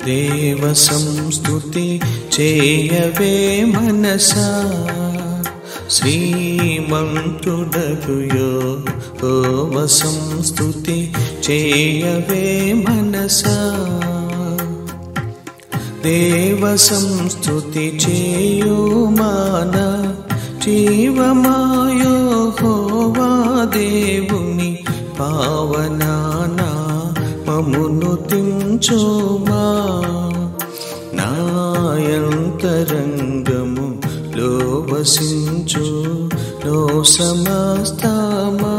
దేవ సంస్తుతి చేయవే మనసా శ్రీమంతుడగు యెహోవ సంస్తుతి చేయవే మనసా దేవ సంస్తుతి చేయుమాన జీవమా యెహోవా దేవుని పావనానా మమును తించుమా నాయంతరంగము లో వసించు నో సమస్తమా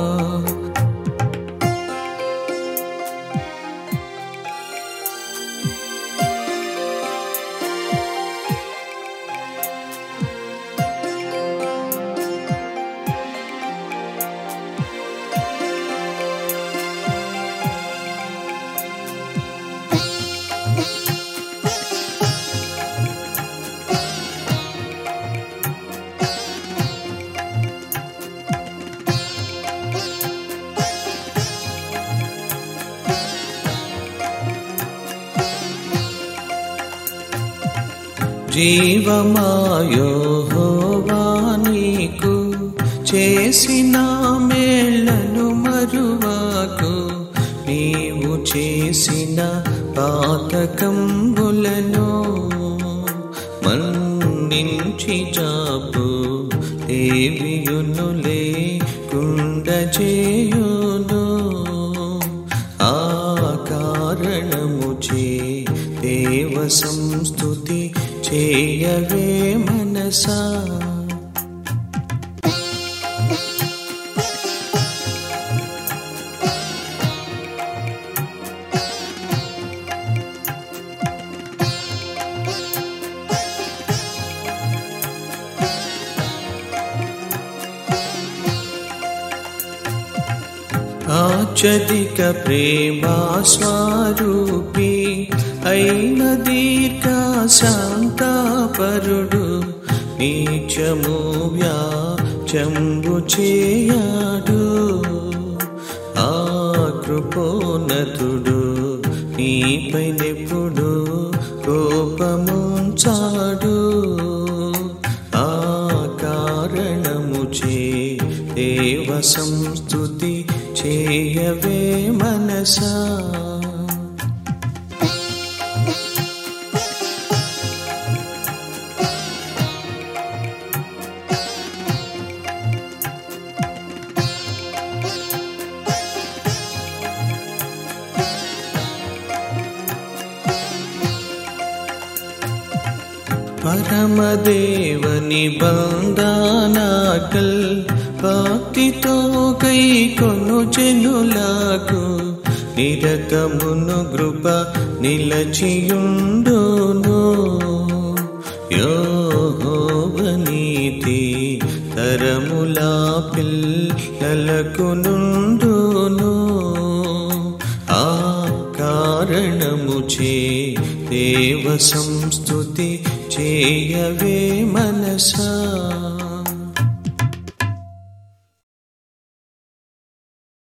జీవమా యెహోవా నీకు చేసిన మేళ్లను మరువకు నీవు చేసిన పాతకంబులను మన్నించి జాపు ఏవియును లేకుండా చేయును ఆ కారణముచే దేవ సంస్తుతి చేయవే మనసా అత్యధిక ప్రేమ స్వరూపి అయిన దీర్ఘ శాంతపరుడు నీచము వ్యాజంబు చేయడు ఆ కృపోన్నతుడు నీపై నెప్పుడు కోపముంచాడు ఆ కారణముచే దేవ సంస్తుతి చేయవే మనసా పరమదేవని బంధనాకల్ భక్తితో కైకొను జనులకు నిరతమును కృప నిలచియుండును యెహోవ నీతి తరములా పిల్లలకు నుండును ఆ కారణముచే దేవ సంస్తుతి చేయవే మనసా